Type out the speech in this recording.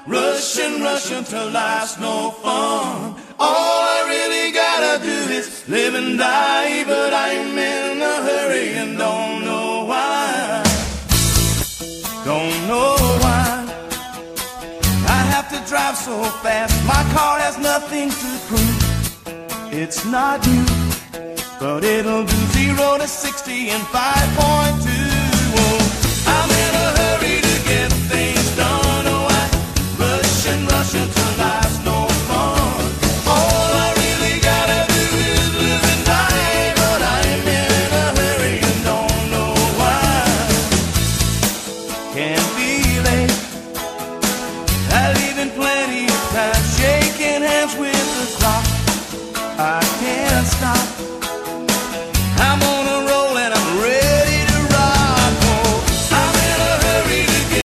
Rushing till life's no fun. All I really gotta do is live and die, but I'm in a hurry and don't know why. Don't know why I have to drive so fast. My car has nothing to prove. It's not new, but it'll do 0 to 60 in 5.2.